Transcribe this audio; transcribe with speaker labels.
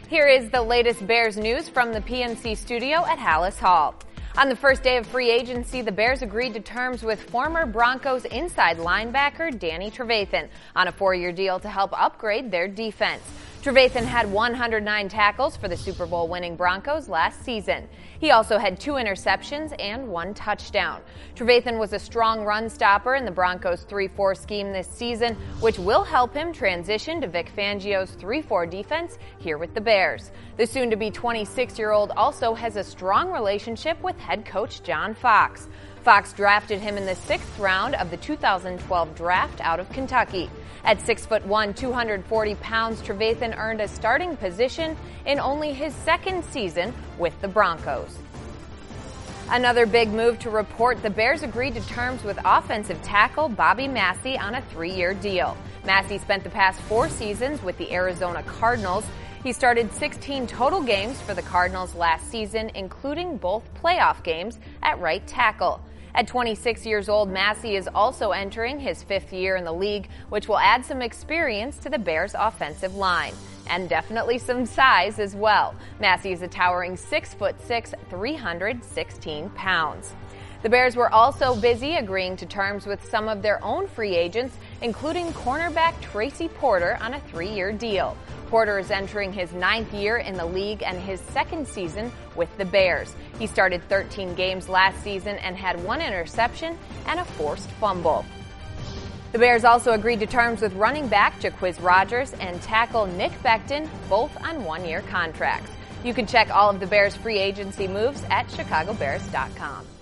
Speaker 1: Here is the latest Bears news from the PNC studio at Halas Hall. On the first day of free agency, the Bears agreed to terms with former Broncos inside linebacker Danny Trevathan on a 4-year deal to help upgrade their defense. Trevathan had 109 tackles for the Super Bowl winning Broncos last season. He also had 2 interceptions and 1 touchdown. Trevathan was a strong run stopper in the Broncos' 3-4 scheme this season, which will help him transition to Vic Fangio's 3-4 defense here with the Bears. The soon-to-be 26-year-old also has a strong relationship with head coach John Fox. Fox drafted him in the 6th round of the 2012 draft out of Kentucky. At 6'1", 240 pounds, Trevathan earned a starting position in only his 2nd season with the Broncos. Another big move to report, the Bears agreed to terms with offensive tackle Bobby Massie on a 3-year deal. Massie spent the past 4 seasons with the Arizona Cardinals. He started 16 total games for the Cardinals last season, including both playoff games at right tackle. At 26 years old, Massie is also entering his 5th year in the league, which will add some experience to the Bears' offensive line. And definitely some size as well. Massie is a towering 6'6", 316 pounds. The Bears were also busy agreeing to terms with some of their own free agents, including cornerback Tracy Porter on a 3-year deal. Porter is entering his 9th year in the league and his 2nd season with the Bears. He started 13 games last season and had 1 interception and a forced fumble. The Bears also agreed to terms with running back Jacquizz Rodgers and tackle Nick Becton, both on 1-year contracts. You can check all of the Bears' free agency moves at chicagobears.com.